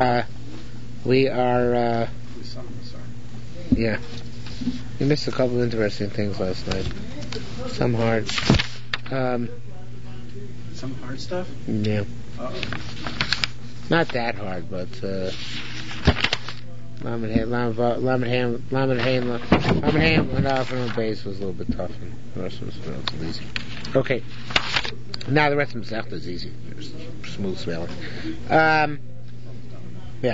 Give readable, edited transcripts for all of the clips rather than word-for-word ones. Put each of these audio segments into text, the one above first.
We are, yeah. We missed a couple of interesting things last night. Some hard. Some hard stuff? Yeah. Uh-oh. Not that hard, but, Lamed Haim went off and the base was a little bit tough, and the rest was relatively easy. Okay. Now the rest of the Masechta is easy. Just smooth sailing. Yeah.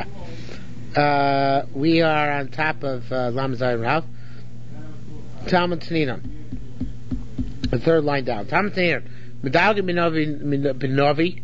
We are on top of Lamed Zayin Rav. Talmud Taninon. The third line down. Talmud Taninon. Medalgin B'Novi.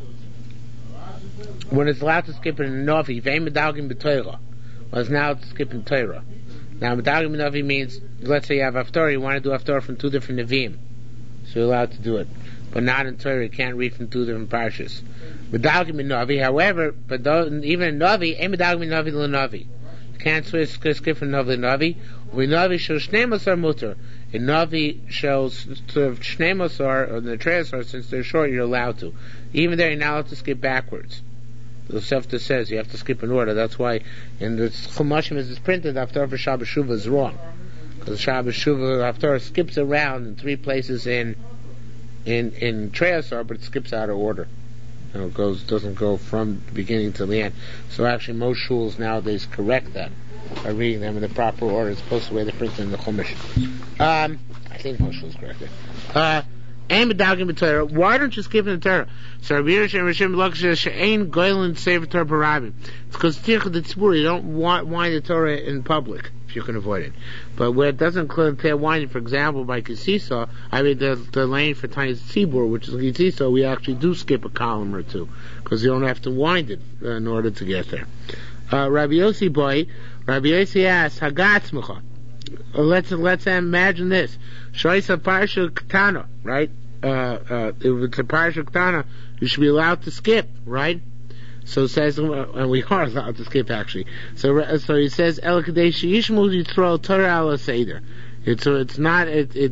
When it's allowed to skip in a Novi, Vein Medalgin B'Torah. Well, it's now to skip in Torah. Now, Medalgin B'Novi means, let's say you have Haftorah, you want to do Haftorah from two different Nevi'im. So you're allowed to do it. But not in Torah, you can't read from two different parshas. Medalgin B'Novi, however, but even in Novi, Ein Medalgin B'Novi L'Novi. You can't skip from Novi L'Novi. Novi shows Shnei Mosar Mutter. In Novi shows Shnei Mosar, or the Treasor, since they're short, you're allowed to. Even there, you're not allowed to skip backwards. The Sefta says you have to skip in order. That's why in the Chumashim as it's printed, Haftarah for Shabbos Shuvah is wrong. Because Shabbos Shuvah, Haftarah skips around in three places in Treasor, but it skips out of order. It doesn't go from the beginning to the end. So actually most shuls nowadays correct that by reading them in the proper order as opposed to the way they're printed in the Chumash. I think most shuls correct it. Why don't you skip in the Torah? So Rabbi Yirmiyah Rishim Laksha She'ein Goylin Sefer Torah Barabim. It's because Tircha the Tzibur, you don't wind the Torah in public if you can avoid it. But where it doesn't entail winding, for example, by Kisisa, the lane for Tiny Tzibur, which is Kisisa, we actually do skip a column or two because you don't have to wind it in order to get there. Rabbi Yossi asks, Hagatzmucha. Let's imagine this. Shoisa Parsha Ketana, right? If it's a Parsha Ketana, you should be allowed to skip, right? So it says, and we are allowed to skip actually. So he says, El Kadesh Yishmu Yitro Torah Ala Seder. It's not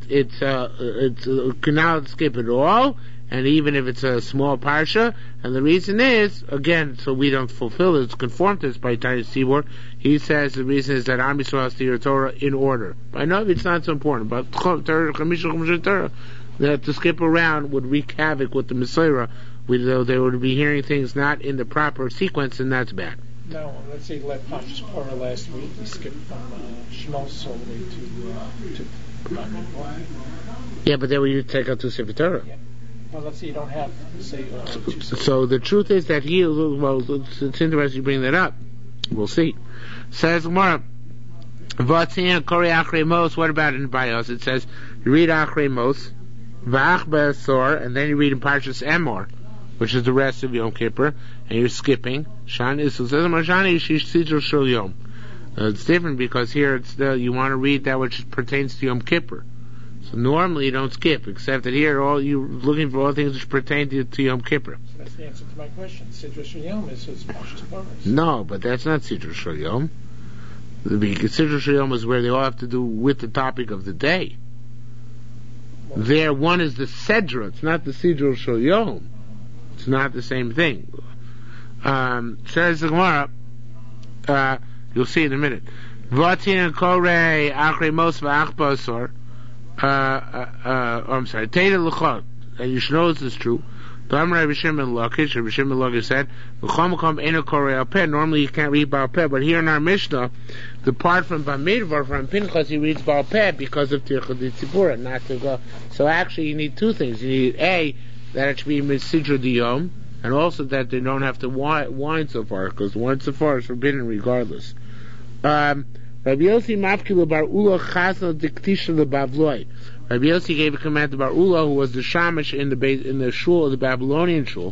cannot skip at all, and even if it's a small parsha, and the reason is, again, so we don't fulfill this, conform to this by Tiny Tzibur, he says the reason is that Am Yisrael has to hear Torah in order. I know it's not so important, but Torah, that to skip around would wreak havoc with the Messiah, though they would be hearing things not in the proper sequence, and that's bad. No, let's say like Pashas Korah last week, we skipped from Shmos all the way to Yeah, but then we take out two Sefer Torah. Yeah. Well, let's say you don't have to say so the truth is that it's interesting you bring that up. We'll see. Says Gemara, V'atzin Kori Achrei Mos. What about in Bios? It says you read Achrei Mos, V'ach Be'asor, and then you read in Parshas Emor, which is the rest of Yom Kippur, and you're skipping. Shan is says Marshani Shish Sidro Shel Yom. It's different because here you want to read that which pertains to Yom Kippur. So normally you don't skip, except that here you're looking for all things which pertain to Yom Kippur. So that's the answer to my question. Sidra Shel Yom is Pashas Korah. No, but that's not Sidra Shel Yom. Sidra Shel Yom is where they all have to do with the topic of the day. Well, there, one is the Sedra. It's not the Sidra Shel Yom. It's not the same thing. Says the Gemara, you'll see in a minute. V'atzin Korei Achrei Mos V'ach Basor. I'm sorry, Teda L'chot, and you should know this is true. Rabbi Shimon Lakish said, normally you can't read Baal Peh, but here in our Mishnah, the part from Bamidbar, from Pinchas, he reads Baal Peh because of Tircha D'Tzibura, not to go. So actually you need two things. You need A, that it should be Misidra D'Yom, and also that they don't have to wind so far, because wind so far is forbidden regardless. Rabbi Yossi Mafkilu Bar Ula Chasna Diktisha LeBavloi. Rabbi Yossi gave a command to Bar Ula, who was the shamash in the shul of the Babylonian shul,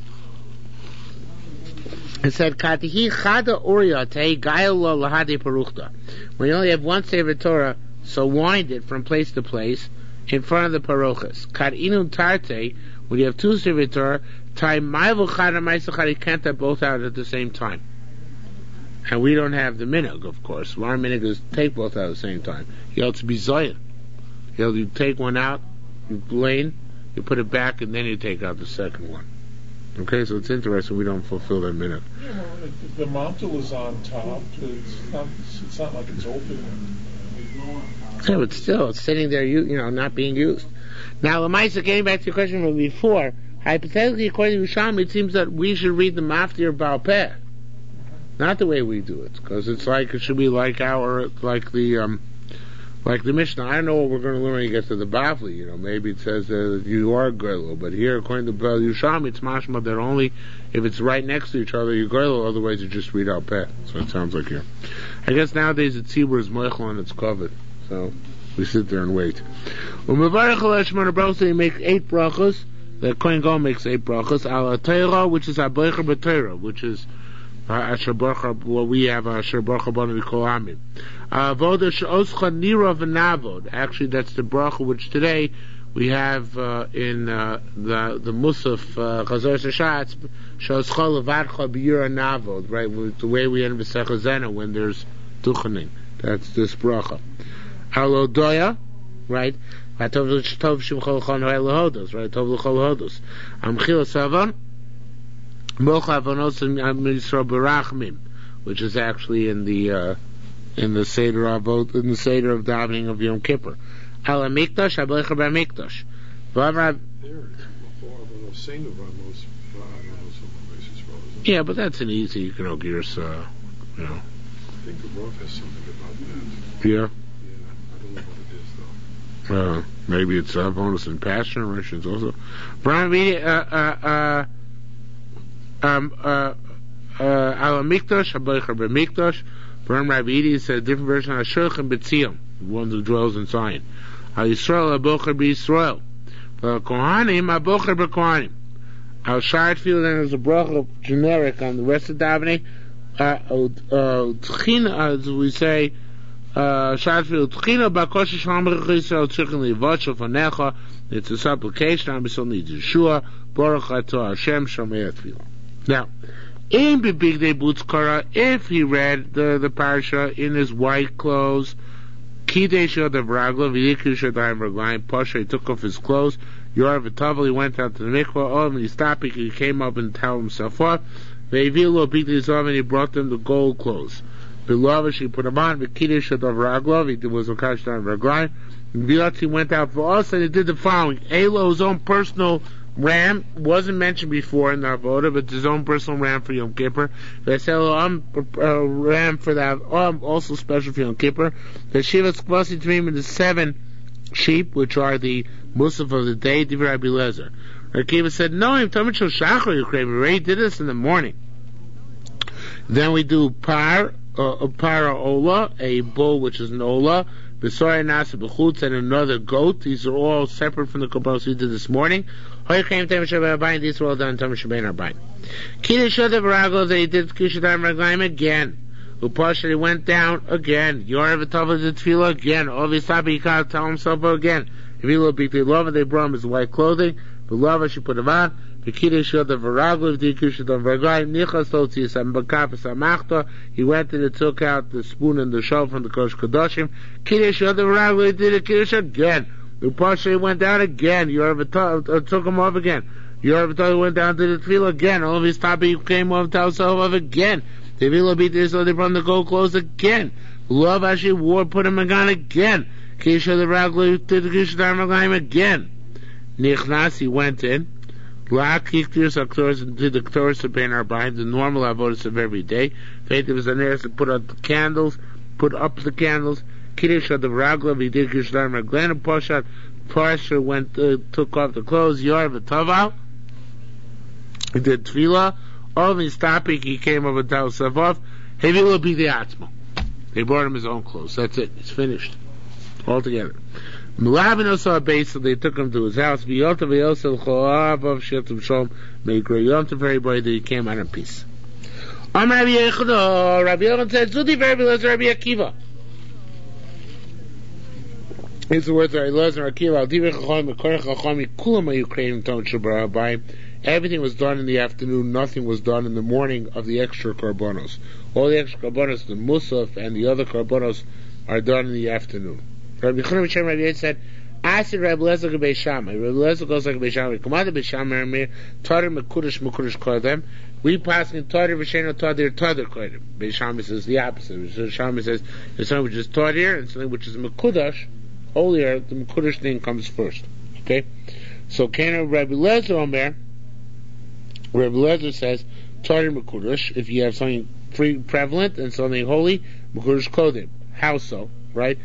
and said, Katihi Chada Oriate Gailo Lahade Paruchta. When you only have one Sefer Torah, so wind it from place to place in front of the parochas. Kad Inu Tarte, when you have two Sefer Torah, Tai Maivu Chada Maisachari can't have both out at the same time. And we don't have the minhag, of course. Our minhag is take both out at the same time. You have to be zoyer. You take one out, you lane, you put it back, and then you take out the second one. Okay, so it's interesting we don't fulfill that minute. You know, the mantle is on top. It's not like it's open. Yeah, but still, it's sitting there, not being used. Now, Lamaisa, getting back to your question from before, hypothetically, according to Yerushalmi, it seems that we should read the Maftir Baal Peh. Not the way we do it, because it should be like the Mishnah. I don't know what we're going to learn when you get to the Bavli. Maybe it says that you are Gerlo, but here, according to Yerushalmi, it's mashma that only if it's right next to each other, you Gerlo, otherwise you just read out Peh. So it sounds like here. I guess nowadays the tzibur is moichel and it's covered. So we sit there and wait. You make 8 brachos. The Kohen Gadol makes 8 brachos. Al Torah, which is Aboicher B'Torah, which is Asher Baruch, what we have Asher Baruch Banu V'Kol Amim. Avoda She'oscha Nira V'Navod. Actually, that's the bracha which today we have in the Musaf Chazor Shashatz. She'oscha Levadcha B'Yira Navod. Right, the way we end B'Sech Zena when there's Tuchaning. That's this bracha. Al Odoya, right? Tov Shimchol Chon Ha'Elohodos, right? Tov L'Chol Hodos. Amchil Savan. Which is actually in the Seder Avot, in the Seder of davening of Yom Kippur. Al Hamikdash, Ablecher B'Hamikdash. Yeah, but that's an easy, gears. I think the Rav has something about that. Yeah. I don't know what it is though. Maybe it's bonus and passion rations also. Al Mikdash, Habaycher B'Mikdash. Baram Rabbi Idi is a different version of Shochem B'Tzion, the one who dwells in Zion. Al Yisrael, Abocher B'Yisrael. Kohanim, Abocher B'Kohanim. Al Shard Field, and there's a bracha generic on the rest of davening. Tchina, as we say, Shard Field, Tchina, Bakosh Shalom Yisrael, Tchichen Livotcho Fanecha. It's a supplication. I'm still need Yeshua. Baruch Atah Hashem Shomei Tefillah. Now, in Big Day Boots Kara, if he read the parasha in his white clothes, Kidei Shodav Ragla, V'yiku Shodayim Raglayim, Pasha, he took off his clothes, Yorav V'Tavel, he went out to the mikvah, and he stopped, he came up and towed himself off, Ve'ivilo Big Day Zov, and he brought them the gold clothes. V'Lavish, he put them on, V'Kidei Shodav Ragla, he was Okash Shodayim Raglayim, and V'Yatz, he went out for us, and he did the following. Elo, his own personal ram, wasn't mentioned before in the Avoda, but his own personal ram for Yom Kippur. They said, ram for that, also special for Yom Kippur. The Shivas Kvasi Tamim, the 7 sheep, which are the Musaf of the day, Divrei Rabbi Lezer. Akiva said, no, I'm talking about Shachar, you crave. We already did this in the morning. Then we do Para Ola, a bull which is an Ola, B'Sorei Nasa B'Chutz, and another goat. These are all separate from the Kabbalah we did this morning. These were all done Tam Shabbein Arbain. Kiddush Shodav Raglo, they did Kiddush Shodav Raglayim again. Upasha, he went down again. Yorav V'Tavel did Tefillah again. Obviously, he can't tell himself again. If he looked big, they brought him his white clothing. Beloved, she put him on. The Kiddush Shodav Raglo, the Kiddush Shodav Raglayim. Nichas Totzias Bakafas Amachta. He went and took out the spoon and the shell from the Kosh Kadoshim. Kiddush Shodav Raglo, he did a Kiddush again. The Pasha went down again. Yorav took him off again. Yorav went down to the Tefillah again. All of his topic came off to himself off again. The Tefillah beat this, so they brought the gold clothes again. Love actually wore, put him on again. Kisha the Raglu to the Kisha Dharmaglaim again. Nichnas, he went in. La Kiktius Aktoris and did the Ktoris to paint our behind the normal avodas of every day. Faith was an to put out the candles, put up the candles. Kiddush of the Ragla, he did Kiddush Raglan, and Pasha went, took off the clothes, Yorav V'Tavel, he did Tefillah, all of his topic, he came over to himself off, Hevi will be the Atzma. They brought him his own clothes, that's it, it's finished. All together. Melabin also a base, so they took him to his house, V'yota V'yosel Cho'av of Shetum Shalom, made great yom to everybody that he came out in peace. Rabbi Yochanan said, Zudi Rabbi Lezer Rabbi Akiva. It's the words of Elazar Akiva. Everything was done in the afternoon. Nothing was done in the morning of the extra karbonos. All the extra karbonos, the musaf and the other karbonos, are done in the afternoon. Rabbi Yochanan Rabbi said, Asir Reb Lezer Gabei Shammai. Reb Lezer goes like Gabei Shammai. Kamada Gabei Shammai Amir Tadir Mekudesh Kodem. We pass in Tadir V'Sheino Tadir Kodem. Gabei Shammai says the opposite. So Shammai says there's something which is Tadir and something which is Mekudesh, holier. The Mekudesh thing comes first. Okay. So Kana Reb Lezer Amir. Reb Lezer says Tadir Mekudesh. If you have something free prevalent and something holy, Mekudesh Kodem. How so? Right?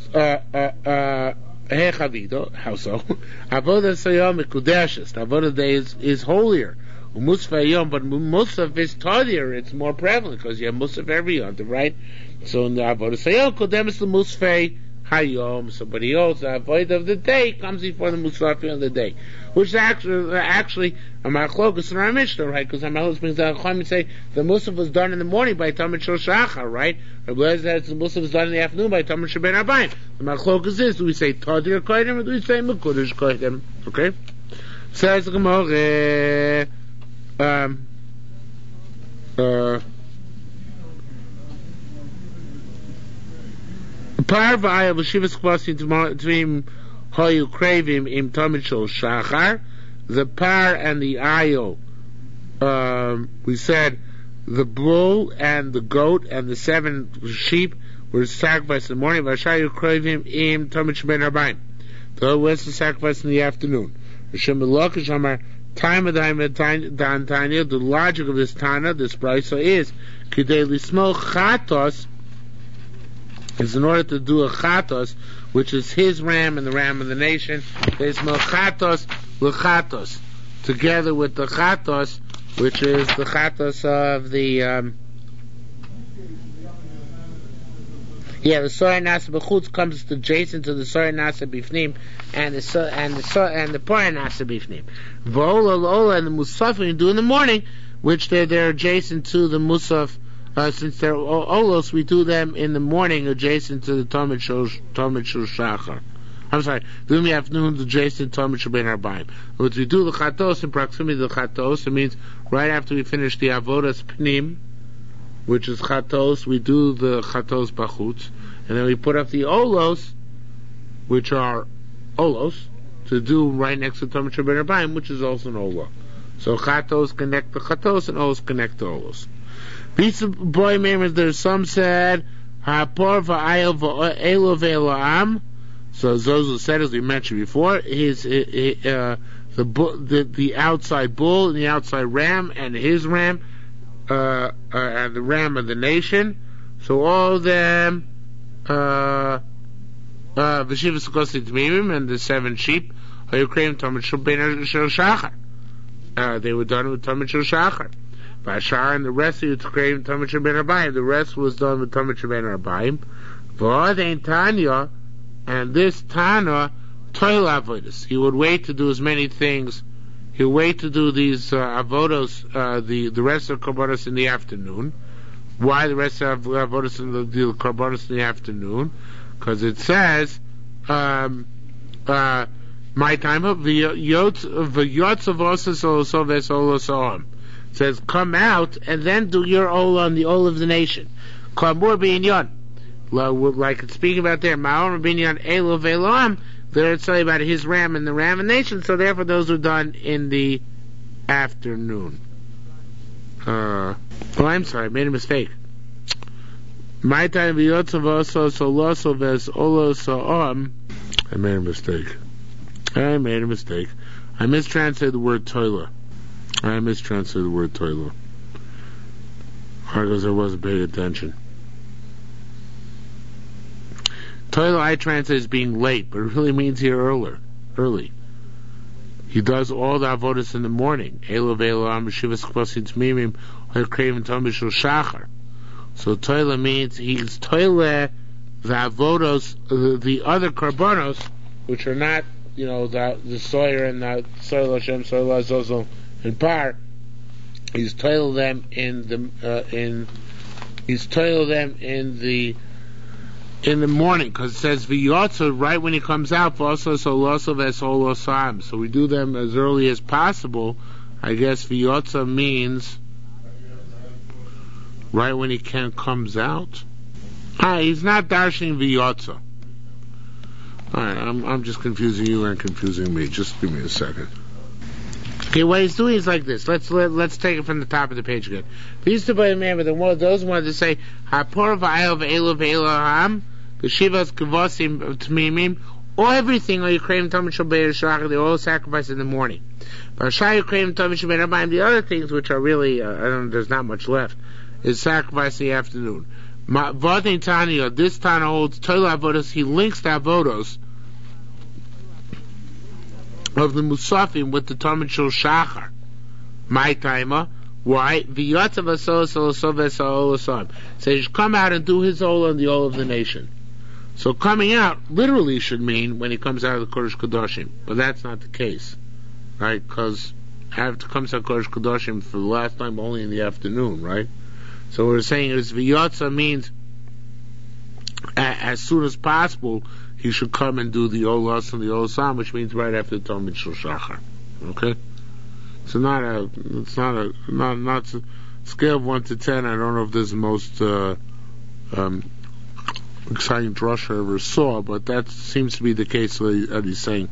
How so? Avodah Sayom Mekudeshes. Avodah Day is holier. Musaf Yom, but Musaf is tardier. It's more prevalent because you have Musaf every Yom, right? So in the Avodah Sayom, Kodemis the Musaf Hayom. Somebody else, the Avodah of the day comes before the Musaf of the day, which is actually a Machlokas in our Mishnah, right? Because our Machlokas brings down Chachamim and say the Musaf was done in the morning by Talmud Shel Shachar, right? Or whereas the Musaf was done in the afternoon by Talmud Shel Ben Arbaim. The Machlokas is: do we say Tadir Koydem or do we say Mekudesh Koydem? Okay. Says the Gemara. Parvaya v'shivas kvasim tmim hoyu kravim im tamid shel shachar. The par and the ayo, we said the bull and the goat and the 7 sheep were sacrificed in the morning. Vashayu kravim im tamid shel ben arbaim. The other was the sacrifice in the afternoon. Hashem Elokish Amar time of the logic of this Tana, this brisa is kidei lismo chatos, is in order to do a chatos, which is his ram and the ram of the nation. There's mo chatos l'chatos, together with the chatos, which is the chatos of the the Sorah Nasa B'chutz comes adjacent to the Sorah Nasa B'fnim, and the Parah Nasa B'fnim. V'ola l'ola and the Musaf you do in the morning, which they're adjacent to the Musaf. Since they're olos, we do them in the morning adjacent to the Talmud Shel Shachar. I'm sorry, do in the afternoon adjacent to Talmud Shel Ben Arbaim. But we do the Chatos in proximity to the Chatos. It means right after we finish the Avodas Pnim, which is Chatos, we do the Chatos Bachutz, and then we put up the Olos, which are Olos, to do right next to Talmud Shel Ben Arbaim, which is also an Olah. So Chatos connect the Chatos, and Olos connect the Olos. Pizza boy members, there's some said Hapor v'ayel v'elo v'eloam. So Zozo said, as we mentioned before, the outside bull and the outside ram and his ram, and the ram of the nation. So all of them, v'shivas kosi t'mimim and the 7 sheep, hayukreim Talmud Shel Ben Shachar. They were done with Talmud Shel Shachar. Bashar and the rest of Yitzchayim Talmud Shel Ben Arbaim. The rest was done with Talmud Shel Ben Arbaim. V'adein Tanya, and this Tana toil avodas. He would wait to do as many things. He would wait to do these avodos, the rest of korbanos in the afternoon. Why the rest of avodos in the korbanos in the afternoon? Because it says, my time of the yotz of osas also vesolos. Says, come out and then do your olah on the olah of the nation. Kamur binyan, like it's speaking about there. Ma'or binyan elo ve'eloam. There it's talking about his ram and the ram of the nation. So therefore, those were done in the afternoon. I'm sorry, I made a mistake. My time v'yotzav oso soloso ves olosoam. I made a mistake. I mistranslated the word toilah. Because I wasn't paying attention. Toilah I translate as being late, but it really means here early. He does all the avodas in the morning. So toilah means he's toilah the avodos, the other korbanos, which are not, the soyer and the soil Hashem, soil Azazel, and par. He's toiled them in the morning, because it says v'yotza right when he comes out. So we do them as early as possible. I guess v'yotza means right when he comes out. He's not darshan v'yotza. Alright, I'm just confusing you and confusing me. Just give me a second. Okay, what he's doing is like this. Let's take it from the top of the page again. These two by man, but those wanted to say Hapor v'ayel v'elu v'eloham v'shivas kavosim t'mimim, or everything, or Yukreim Talmud Shabbat Shach, they all sacrifice in the morning. But Shai Yukreim Talmud Shabbat Rabbaim, the other things which are really, there's not much left, is sacrifice in the afternoon. Vodin Tanya, this Tana holds Toila Avodos, he links the Avodos of the Musafim with the Talmud Shel Shachar. My timer, why? V'yatzav asol. So he should come out and do his Olah and the Olah of the nation. So coming out literally should mean when he comes out of the Kodesh Kodashim, but that's not the case, right? Because after comes out Kodesh Kodashim for the last time only in the afternoon, right? So what we're saying is V'yatza means as soon as possible he should come and do the Olas and the Olasam, which means right after the Talmud Shel Shachar. Okay? So not scale of 1 to 10. I don't know if this is the most exciting drush I ever saw, but that seems to be the case that he's saying.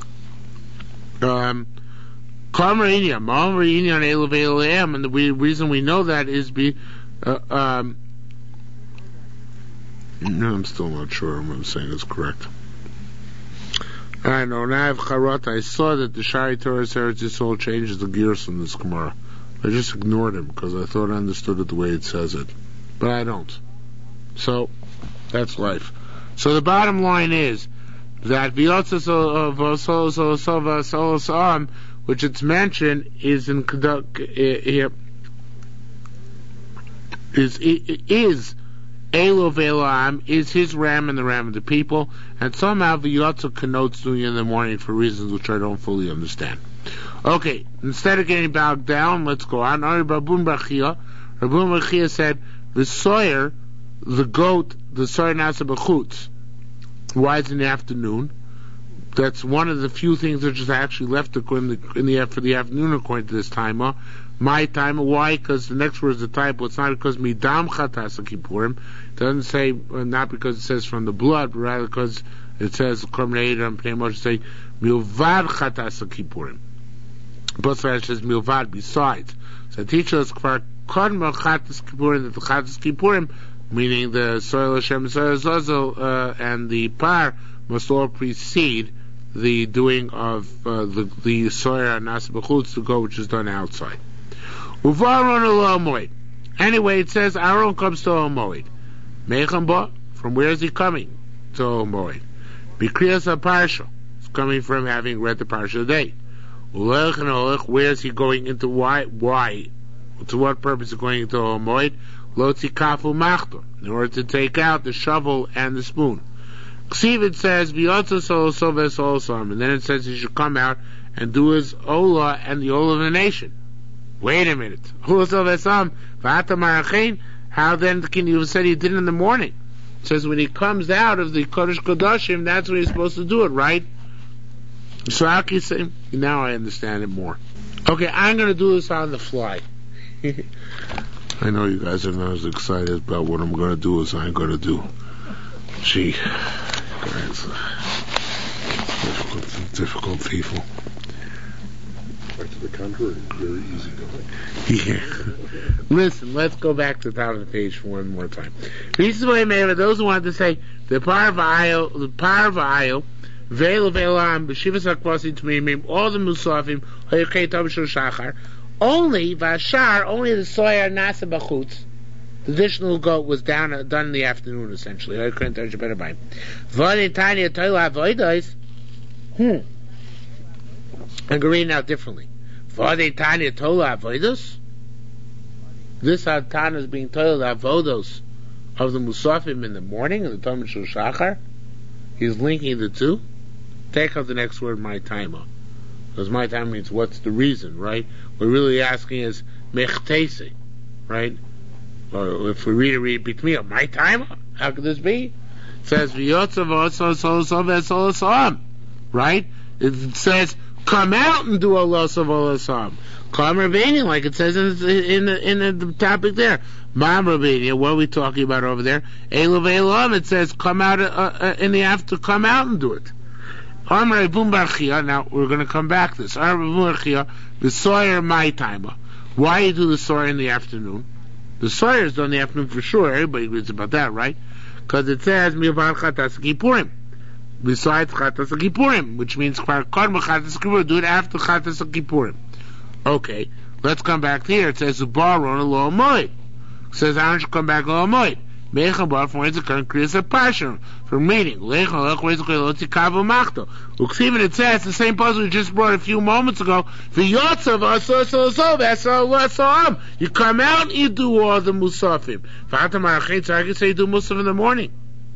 And the reason we know that is I'm still not sure I'm saying is correct. I know, now I have Charot, I saw that the Shari Torah Eretz Yisrael changes the gears in this Gemara. I just ignored him because I thought I understood it the way it says it. But I don't. So, that's life. So the bottom line is that which it's mentioned is in is Elo Ve'elam, is his ram and the ram of the people, and somehow V'yotza connotes doing it in the morning for reasons which I don't fully understand. Okay, instead of getting bogged down, let's go on. Rabun Bachia said, the sawyer, the goat, the sawyer nasa b'chutz. Why is it in the afternoon? That's one of the few things which is actually left for the afternoon according to this timer. My timer, why? Because the next word is the type. It's not because midam chatas kippurim. It doesn't say, not because it says from the blood, but rather because it says korbanei pnei Moshe say milvad chatas kippurim. Both sides says milvad, besides. So the teacher is kvar korban chatas kippurim, that the chatas kippurim, meaning the soil Hashem, soil Zazel, and the par must all precede the doing of the soya nasa b'chutz, the goat which is done outside. Uvaron al Moed. Anyway, it says Aaron comes to Moed. Mechamba, from where is he coming to Moed? Bikriyas HaParsha. It's coming from having read the Parsha day. Ulech and Olech, where is he going into? Why? To what purpose is he going into Moed? Lotzi kafu machtor, in order to take out the shovel and the spoon. Ksiv, it says V'yotza soloso v'solosam, and then it says he should come out and do his Olah and the Olah of the nation. Wait a minute. How then can you have said he did it in the morning? It says when he comes out of the Kodesh Kodashim, that's when he's supposed to do it, right? So how can you say? Now I understand it more. Okay, I'm going to do this on the fly. I know you guys are not as excited about what I'm going to do as I'm going to do. Gee, guys, difficult people. Back to the contrary, very easy going. Yeah. Listen, let's go back to the top of the page one more time. This is what I made. Those who wanted to say the power of Ayil, Veil of Elam, B'shivas HaKvasim T'mimim, all the Musafim, Hayukei Talmud Shel Shachar, only Vashar, only the soya nasa b'chutz. The additional goat was done in the afternoon, essentially. I'm going to read it out differently. This Tana is being told avodos of the Musafim in the morning, and the Talmud Shel Shachar. He's linking the two. Take out the next word, my timer. Because my timer means what's the reason, right? We're really asking is mechtese, right? Or if we read it between my timer, how could this be? It says right? It says come out and do Allah of Olasam. Come Rabbeinu, like it says in the topic there. Ma'am Rabbeinu, what are we talking about over there? Elav Elam, it says come out in the after, come out and do it. Amar Bum Barchia, now we're going to come back to this. Amar Bum Barchia, the Sawyer my timer. Why you do the Sawyer in the afternoon? The Sawyer is done in the afternoon for sure. Everybody agrees about that, right? Because it says Mivar Chatas Kippurim. Besides Chatas Kippurim, which means do it after Chatas Kippurim. Okay, let's come back to here. It says Baron a Lo Moed. It says Aaron should come back Lo Moed. Meicha Bar from whence it can create a passion for meaning. Leicha Lech whence it can loti Kavo Machto. Even it says the same puzzle we just brought a few moments ago. V'yotzav asososov. You come out and you do all the musafim. V'atam arachet so I can say you do musaf in the morning.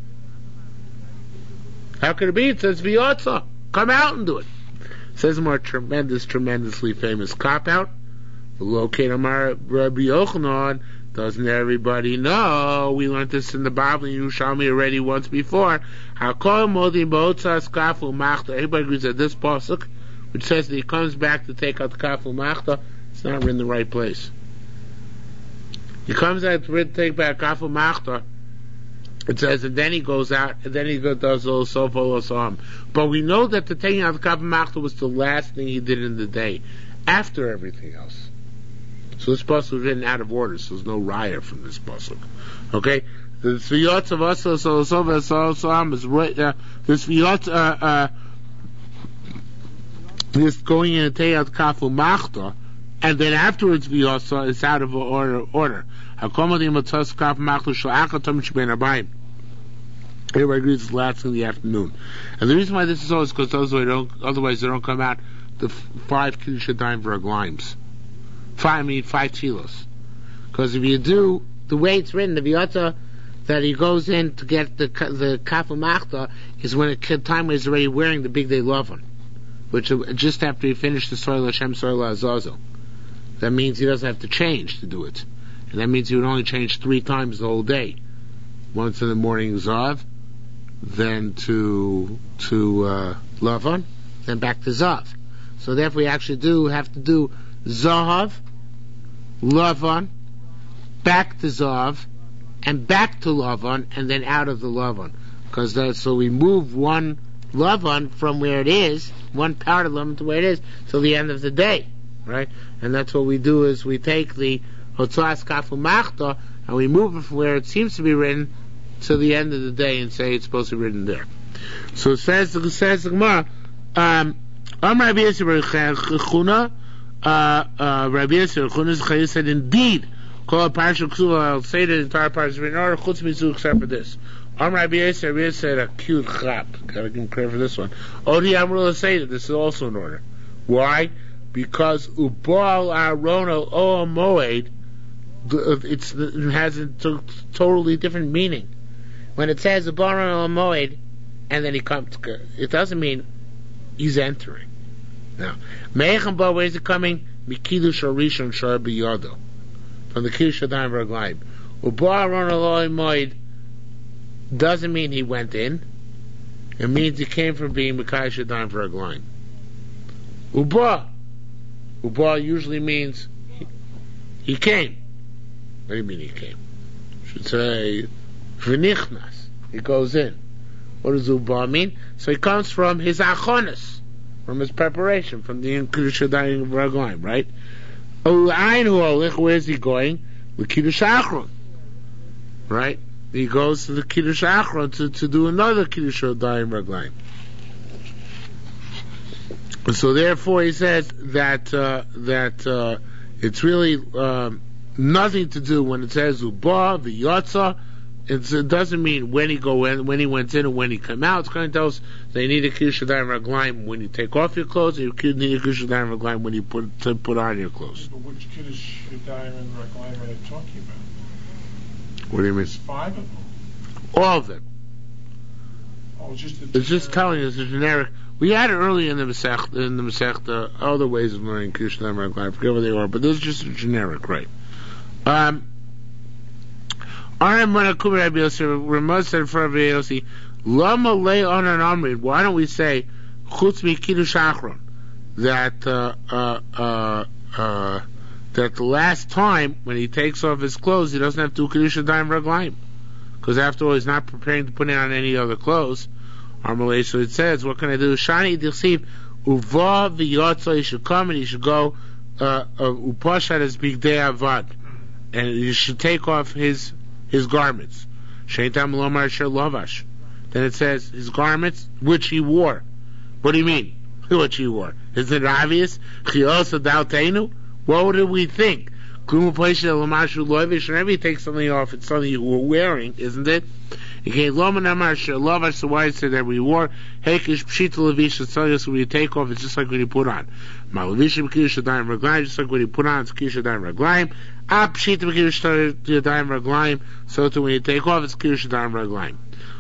How could it be? It says v'yotzav. Come out and do it. It says more tremendously famous cop out. Locate Amar Rabbi Yochanan. Doesn't everybody know? We learned this in the Bible in Yerushalmi already once before. Everybody agrees that this pasuk, which says that he comes back to take out the kafel machta, it's not in the right place. He comes out to take back kafel machta. It says, and then he goes out, and then he does all so. But we know that the taking out the kafel machta was the last thing he did in the day, after everything else. So this pasuk was written out of order, so there's no raya from this pasuk. Okay? The Tzviyot of Asa Soam is right this Tzviyot this going in and taking out Kafu Machta, and then afterwards V'yasa is out of order. Everybody agrees it's last in the afternoon. And the reason why this is so is because otherwise they don't come out the 5 Kiddush Yadayim V'Raglayim. 5 tefillos. Because if you do the way it's written, the v'yata that he goes in to get the kafel machta is when a time when he's already wearing the big day lovan, which just after he finished the soil Hashem soil Azazel. That means he doesn't have to change to do it, and that means he would only change 3 times the whole day. Once in the morning zav, then to lovan, then back to zav. So therefore, we actually have to do zahav, lavan, back to zav, and back to lavan, and then out of the lavan. So we move one lavan from where it is, one part of lavan to where it is, till the end of the day, right? And that's what we do is we take the hotzaas kafel machta and we move it from where it seems to be written to the end of the day and say it's supposed to be written there. So it says the Gemara, Rabbi Yisrael Rabbi Yisrael said, indeed, call a parasha ksuva. I'll say the entire parasha in order, chutz mitzvah, except for this. Rabbi Yisrael said a cute chap. Gotta give him credit for this one. Odi Amrul say that this is also in order. Why? Because ubal arona o moed, it has a totally different meaning. When it says ubal arona o moed, and then he comes, it doesn't mean he's entering. Now, Me'echamba, where is it coming? Mikidush Arishon Shar B'Yado. From the Kiddush Yadayim V'Raglayim. Uba Aron Eloi Moed doesn't mean he went in. It means he came from being Mekayah Yadayim V'Raglayim. Uba usually means he came. What do you mean he came? Should say V'Nichnas. He goes in. What does Uba mean? So he comes from his Achonis, from his preparation, from the Kiddush Yadayim V'Raglayim, right? Where is he going? The Kiddush Achron, right? He goes to the Kiddush Achron to do another Kiddush Yadayim V'Raglayim. So therefore, he says that it's really nothing to do when it says Uba v'Yotza. It doesn't mean when he went in, and when he came out. It's going to tell us they need a Kiddush Yadayim V'Raglayim when you take off your clothes, and you need a Kiddush Yadayim V'Raglayim when you put on your clothes. But which Kiddush Yadayim V'Raglayim are you talking about? What do you mean? There's 5 of them. All of them. Oh, it's just telling us a generic. We had it early in the Masechta, other ways of learning Kiddush Yadayim V'Raglayim. I forget what they are, but this is just a generic, right? Ramaz said for Rabbi Yossi, Lama lay on an amrid. Why don't we say Chutz mi Kiddush Achron? that that the last time when he takes off his clothes, he doesn't have to do Kedusha Dayim Raglayim, because after all, he's not preparing to put on any other clothes. Amalei, so it says, what can I do? Shani Dichsiv Uva v'yotza, he should come and he should go upashat his bigdei avad, and he should take off his garments. Sheitam lomar asher lavash. Then it says his garments which he wore. What do you mean? Which he wore? Is it obvious? Chiyos adautenu. What did we think? Whenever you take something off, it's something you were wearing, isn't it? So why is it that we wore? Hekish pshita levish, it's telling us when you take off, it's just like when you put on. Malavishim kedusha dayim raglayim, just like when you put on, it's kedusha dayim raglayim. Pshita kedusha dayim raglayim, so too when you take off, it's kedusha dayim raglayim.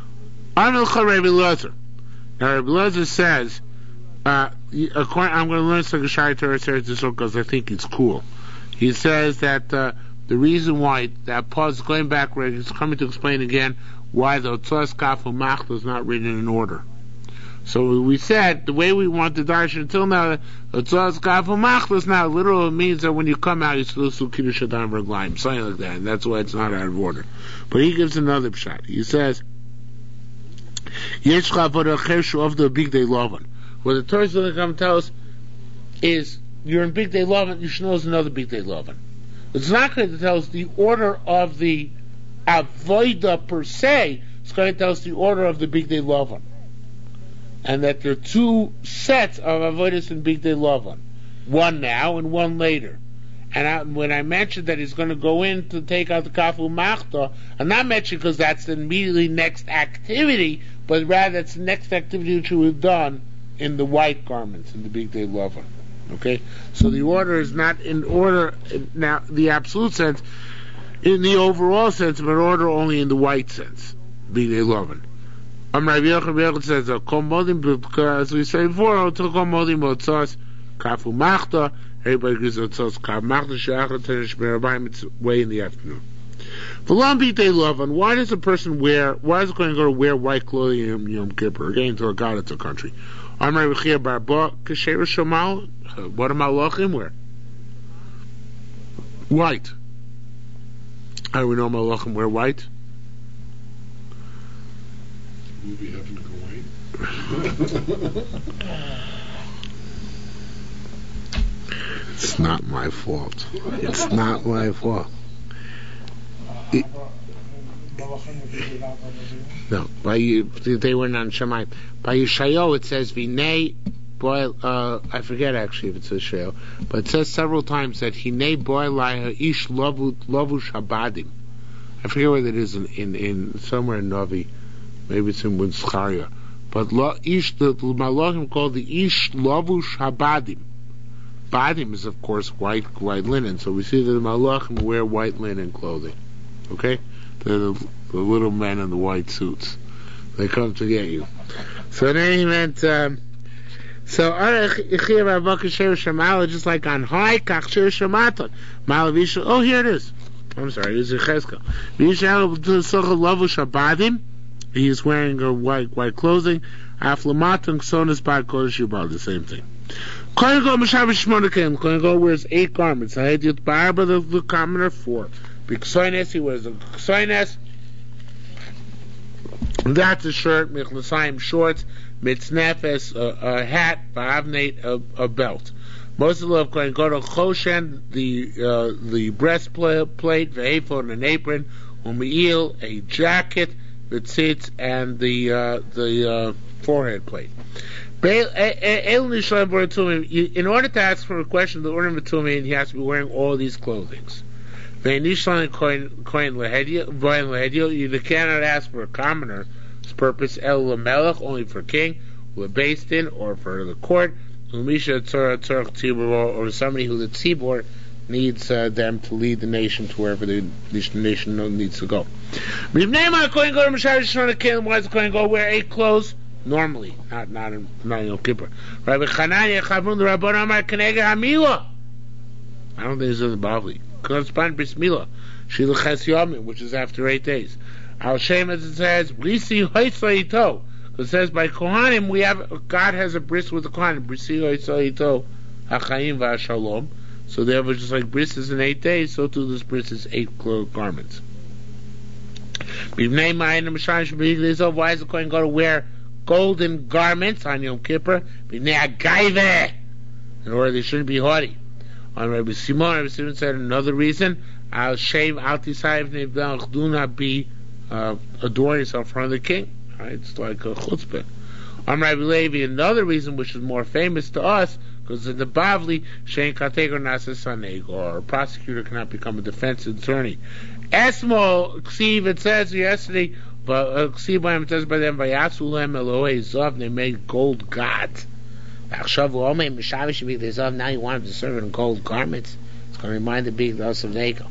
Now Rabbi Elazar says, I'm going to learn some Geshari Torah because I think it's cool. He says that the reason why that pause is going backward is coming to explain again why the Otzos Kaf Umachta is not written in order. So we said the way we want the darshan until now, Otzos Kaf Umachta is now literal. It means that when you come out, you still do Kiddush Adam Raglayim, something like that, and that's why it's not out of order. But he gives another pshat. He says, Yesh Chavod Achershu of the Big Day Lavan. What the Torah is going to come tell us is you're in Big Day Lavan, you should know there's another Big Day Lavan. It's not going to tell us the order of the Avoida per se, it's going to tell us the order of the Big Day Lavan. And that there are two sets of Avodas in Big Day Lavan. One now and one later. And when I mentioned that he's going to go in to take out the Kafu Machta, I'm not mentioning because that's the immediately next activity, but rather that's the next activity which we've done in the white garments, in the Big Day Lavan. Okay? So the order is not in order, now, the absolute sense, in the overall sense, but order only in the white sense. Big Day Lavan. Rabbi Yochanan says, as we said before, Kafu Machta, everybody agrees that it's Kafu Machta, it's way in the afternoon. Why does a person why is it going to go to wear white clothing in Yom Kippur? Again, to a god, it's a country. What do Malachim wear? White. How do we know Malachim wear white? Movie Heaven to go white. It's not my fault. It's not my fault. No, they were non Shemayim. By Yeshayahu it says Vinei boy. I forget actually if it says Yeshayahu, but it says several times that Hinei boy lai ish lavu shabadim. I forget whether it is in somewhere in Navi, maybe it's in Winskaria. But the Malachim called the ish lavu shabadim. Badim is of course white linen, so we see that the Malachim wear white linen clothing. Okay. The little men in the white suits, they come to get you. So in any event, just like on high, oh, here it is. I'm sorry, it's Yechezkel. He is wearing a white clothing. The same thing. Kohen Gadol wears 8 garments. The commoner 4. B'ksoines, he wears a ksoines. That's a shirt, Michnasayim shorts, mitznefes, a hat, ba'avnate, a belt. Most of the love Kohen Gadol choshen, the breastplate, ve'ephod, an apron, u'me'il, a jacket, v'tzitz, and the forehead plate. In order to ask for a question, the order of Tumim, he has to be wearing all these clothings. You cannot ask for a commoner's purpose, only for king, based in, or for the court, or somebody who the tzibor needs them to lead the nation to wherever the nation needs to go. Why does the Kohen Gadol wear 8 clothes? Normally, not in Yom Kippur. I don't think this is the Bavli. Correspond Bris Milah, Shilachas Yomim, which is after 8 days. Al Shem, as it says, Risi Hoitzaito, It says by Kohanim, God has a bris with the Kohanim. Brisiyo Yisoito HaChaim VaShalom. So therefore, just like bris is in 8 days, so too this bris is 8 garments. Why is the Kohen going to wear golden garments on Yom Kippur? In order they shouldn't be haughty. On Rabbi Simon said another reason, I'll shave out the side of do not be adorn yourself in front of the king. Right? It's like a chutzpah. On Rabbi Levi, another reason which is more famous to us, because in the Bavli, Shein Kategor Nasa Saneg, or a prosecutor cannot become a defense attorney. Esmo Ksiv, it says yesterday, but Ksiv it says by them, Vayasulem Elohei Zav, they made gold gods. Now you want him to serve in gold garments. It's going to remind the big house of Neko.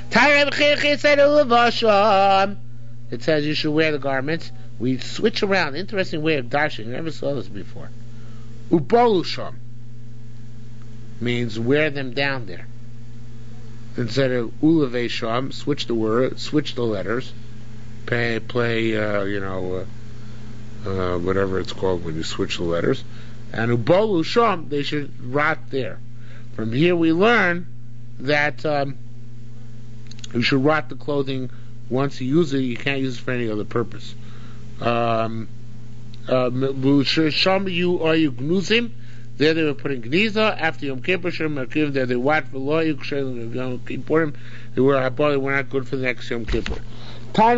It says you should wear the garments. We switch around. Interesting way of dashing. I never saw this before. Ubolusham means wear them down there. Instead of ulavesham, switch the word, switch the letters. Play whatever it's called when you switch the letters. And ubolu sham, they should rot there. From here we learn that you should rot the clothing once you use it. You can't use it for any other purpose. Sham you or you gnuzim. There they were putting gniza after Yom Kippur. There they watch for law. Yom Kippurim. They were not good for the next Yom Kippur. They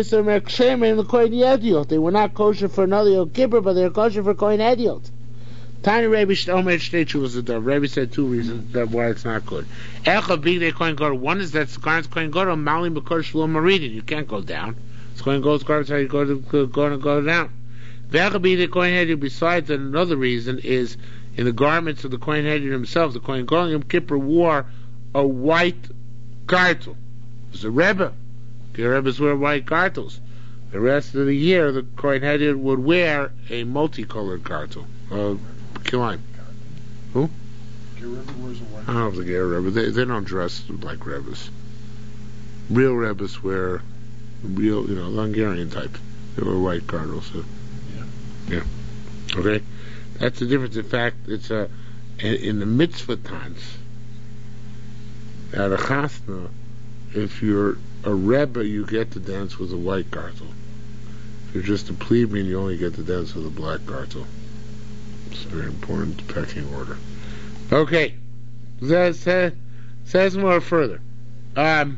were not kosher for another Yom Kippur, but they were kosher for Kohen Ediot. Tiny Rabbi was a dove. Rabbi said 2 reasons that why it's not good. One is that Kohen Gadol Mali Makor Shalom Maridin. You can't go down. It's Kohen Gadol's garbage. How you go down? Besides that, another reason is in the garments of the Kohen Hedron himself. The Kohen Gadol Yom Kippur wore a white gartel. It was a Rebbe. The Rebbes wear white gartels. The rest of the year, the Kohen Hedron would wear a multicolored gartel. Kilayim. Who? Rebbe wears a white. I don't know if the Ger Rebbe. They don't dress like Rebbes. Real Rebbes wear real, Hungarian type. They wear white gartels. So. Yeah. Okay? That's the difference. In fact, it's in the mitzvah times, at a chasna, if you're a Rebbe, you get to dance with a white gartel. If you're just a plebeian, you only get to dance with a black gartel. It's a very important pecking order. Okay. Says more further. Time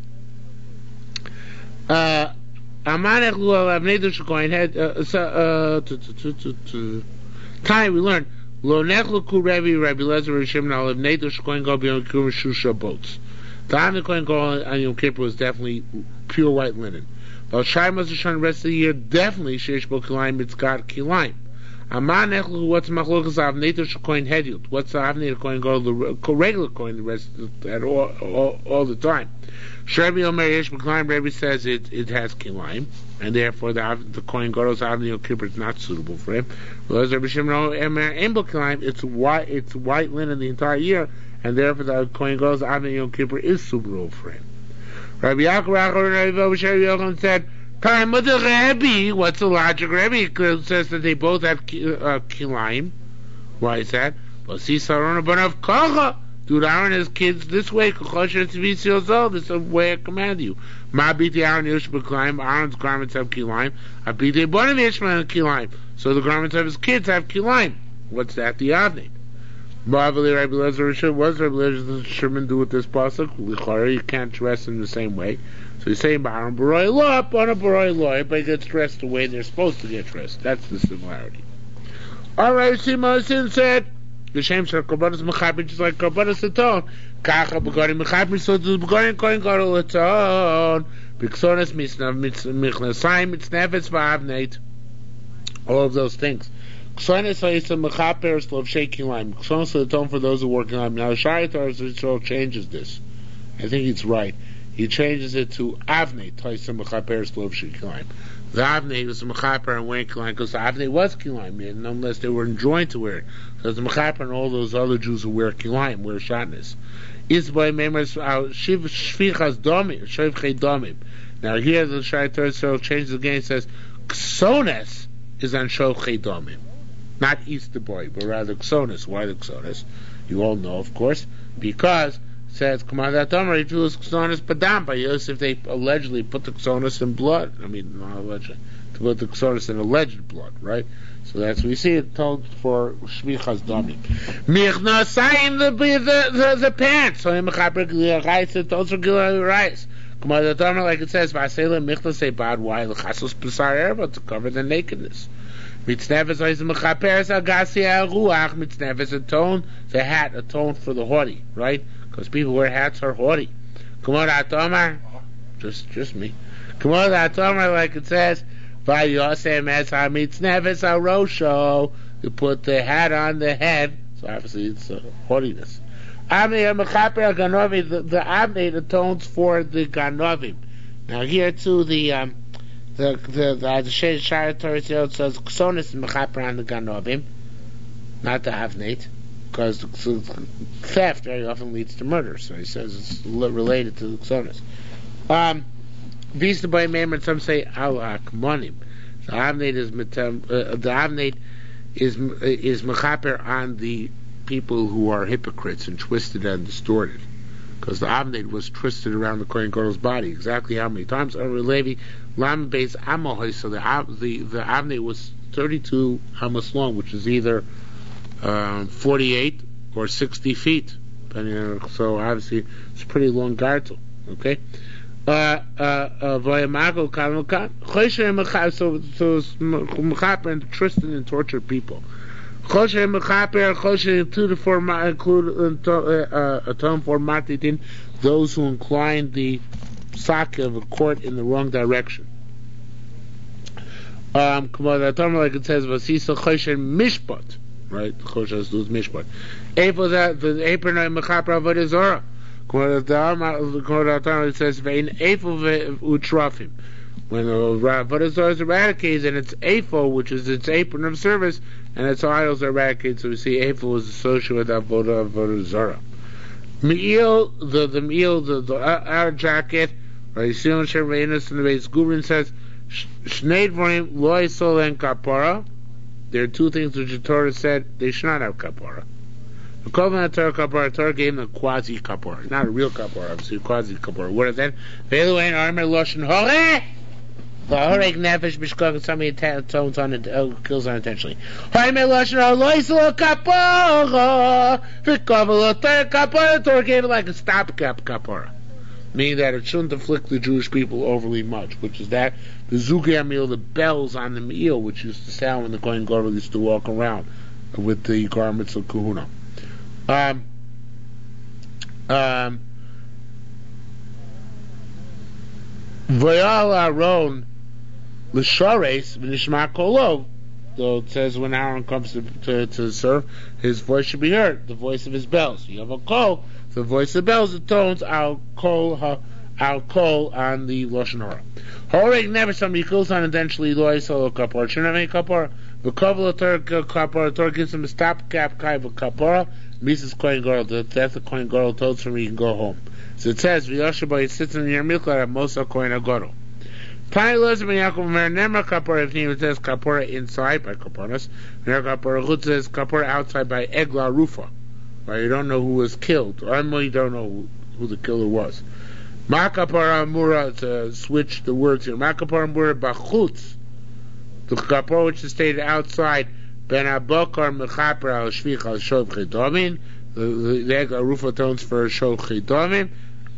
we learned Lo nechluku Rabbi Lezer Rishim Nal of Neidush Kohen Gadol B'Yom Kippur Shusha boats. The Hamid Kohen Gadol on Yom Kippur was definitely pure white linen. But Shai Mazashon the rest of the year definitely Sheish Bo Kilayim it's got Kilayim. Aman nechluku what's Machlokas Av Neidush Kohen Hediut. What's the Avnei Kohen Gadol the regular Kohen the rest at all the time. Rabbi Omer Yesh B'Kilayim, Rabbi says it has Kilayim, and therefore the Kohen Gadol's Avnei Yom Kippur is not suitable for him. Whereas Rabbi Shimon Omer Ein B'Kilayim, it's white linen the entire year, and therefore the Kohen Gadol's Avnei Yom Kippur is suitable for him. Rabbi Yaakov and Rabbi Yochanan said, "Time of the Rabbi, what's the logic? Rabbi says that they both have Kilayim. Why is that? Well, see, Saron Abanav Kacha. Do Aaron and his kids this way. This is the way I command you. Ma'abiti Aaron Yush B'Kilayim. Aaron's garments have Kilayim. Abiti Bonim Yishmael Kilayim. So the garments of his kids have Kilayim. What's that? The Avnei. Ma'avali Rabbi Lezer Rishon. What does Rabbi Lezer Rishon do with this pasuk? Lichara, you can't dress in the same way. So he's saying Aaron Baroi Lo, on a Baroi Lo. Everybody gets dressed the way they're supposed to get dressed. That's the similarity. Alright, Simon said, the same for Korbanos Mechaber, just like Korbanos Aton. Kacha Begadim Mechaber, so does Begadim Kohen Gadol Aton. B'Ksonos Michnasayim, Mitznefetz V'Avneit. All of those things. Ksonos Ha'isa Mechaber, Slov Shekilayim. Ksonos Aton for those who work in Layim. Now, Sharitar Yisrael changes this. I think he's right. He changes it to Avnei, Ha'isa Mechaber, Slov Shekilayim. The Avnei was a Mechaper and wearing Kilayim, because the Avnei was Kilayim, unless they were enjoined to wear it. So the Mechaper and all those other Jews who wear Kilayim, wear Shatnez. Isboi Memers Shvichas Domim, Shavchei Domim. Now here the Shai Torah changes again, it says, Ksones is on Shochei Domim. Not Easter boy, but rather Xonis. Why the Xonis? You all know, of course, because it says, Kamadat Omer, Yitulus Xonis Padam, by Yosef, they allegedly put the Xonis in blood. I mean, not allegedly, to put the Xonis in alleged blood, right? So that's we see it told for Shvichas Domim. Michna sign the pants. So him Mechaper Gilei Rice, it also Gilei Rice. Kamadat Omer, like it says, Vasela Michna say bad why the Chasos Pesar Erba to cover the nakedness. Mitznefes ois mechaperes agasia ruach. Mitznefes atone the hat atoned for the haughty, right? Because people wear hats are haughty. Kumod atomar, just me. Kumod atomar, like it says, vayosem es ha mitznefes arosho. You put the hat on the head, so obviously it's haughtiness. Amnei mechaper ganovim. The amnei atones for the ganovim. Now here too the Shara Torah says Ksonis and Mechaper on the Ganovim, not the Avneit, because theft very often leads to murder. So he says it's related to the Ksonis. Vista by Maimer, some say Al Akmonim. The Avneit is Mechaper on the people who are hypocrites and twisted and distorted. Because the Avneit was twisted around the Kohen Gadol's body. Exactly how many times? Levi Lam Beis Amohoi. So the Avneit was 32 amos long, which is either 48 or 60 feet. So obviously it's a pretty long gartel. Okay. So Mechaper and twisted and tortured people. Atone for martitin, those who incline the socket of a court in the wrong direction. Like it says, Vasisa Choshen Mishpat, right? Choshen is Mishpat. The apron of Mechaper Avodah Zorah. It says, Vein Eifo Utrafim. When Avodah Zorah is eradicated, and it's Eifo, which is its apron of service, and its idols are eradicated, so we see Eifo is associated with Avodah Zorah. Me'il, the me'il, the outer jacket, right? Simon Shervainus in the base Gubrin says, Shnei Dvarim lo yisol en kapara. There are two things which the Torah said they should not have kapara. The Kovan Torah kapara, Torah gave them a quasi kapara, not a real kapara, obviously a quasi kapara. What is that? Ve'elu ein armer loshen hore. The horeg nefesh b'shkog, somebody atones on it, kills unintentionally. Armer loshen hore lo yisol kapara. V'kovel Torah kapara. Torah gave it like a stopgap kapara, meaning that it shouldn't afflict the Jewish people overly much, which is that the Zugei meal, the bells on the meal, which used to sound when the Kohen Gadol used to walk around with the garments of Kahuna. Vayal Aaron l'shares v'nishma kolo. So it says when Aaron comes to serve, his voice should be heard, the voice of his bells. You have a kol, the voice of bells, the tones, al kol on the lashon hara. Horeg never somebody kills unintentionally lo yisol kapor. Shouldn't have any kapor. The kovel kapor. Torah gives him a stopgap kai of kapor. Mises Kohen Gadol. That's the Kohen Gadol told him he can go home. So it says v'yoshabai, he sits in your milkar at Mosa Kohen Gadol. Tani Lozim and Yaakov Mer Nemar Kapora. If it says Kapora inside by Kaporas, Mer Kapora Chutz says Kapora outside by Egla Rufa. Right, you don't know who was killed. Or you don't know who the killer was. Ma Kapora Mura, to switch the words here. Ma Kapora Mura Bachutz. The Kapora which is stated outside Ben Abokar Mechaper al Shvich al Shov Chidomin. The Egla Rufa tones for Shov Chidomin.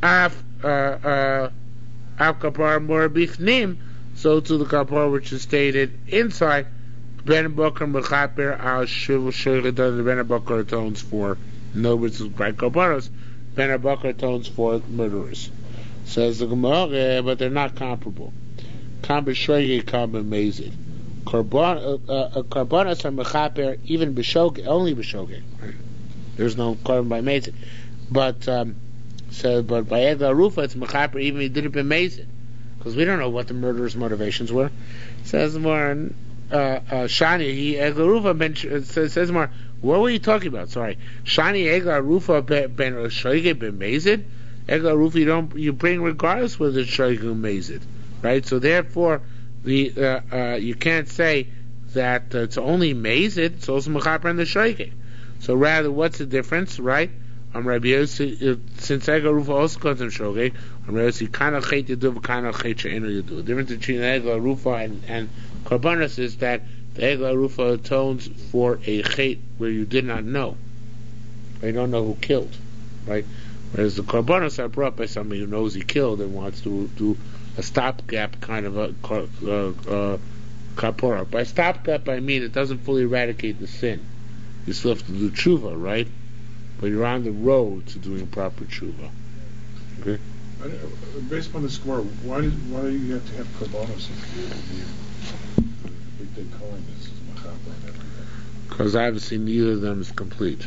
Av kapar more bifnim, so to the kapar which is stated inside. Ben Bokar mechaper al shiv shiridan. Ben Bokar atones for nobles by kaparos. Ben Bokar atones for murderers. Says the Gemara, but they're not comparable. Kam b'shoge, kam b'mezid. Karbonas are mechaper even b'shoge, only b'shoge. There's no carbon by mezid, but but by Egla Rufa it's mechaper even if he didn't be amazing, because we don't know what the murderer's motivations were. It says more Shani he Egla Rufa says more. What were you talking about? Sorry, Shani Egla Rufa ben Shoige ben Mazid. Egla Rufa you bring regardless whether it's Shoige or Mazid, right? So therefore you can't say that it's only mezid, it's also mechaper and the shoike. So rather, what's the difference, right? Rabbi Yossi, since Ega Rufa also comes from shoike, Rabbi Yossi kana chet yadu v'kana chet she'enu yadu. The difference between Ega Rufa and Karbanos is that the Ega Rufa atones for a chet where you did not know. You don't know who killed, right? Whereas the Karbanos are brought by somebody who knows he killed and wants to do a stopgap kind of a kapora. By stopgap, I mean it doesn't fully eradicate the sin. You still have to do tshuva, right? But you're on the road to doing proper tshuva. Okay? Based on this Gemara, why do you have to have Karbanos if the big day Kohen is Machaber and everything? Because obviously neither of them is complete.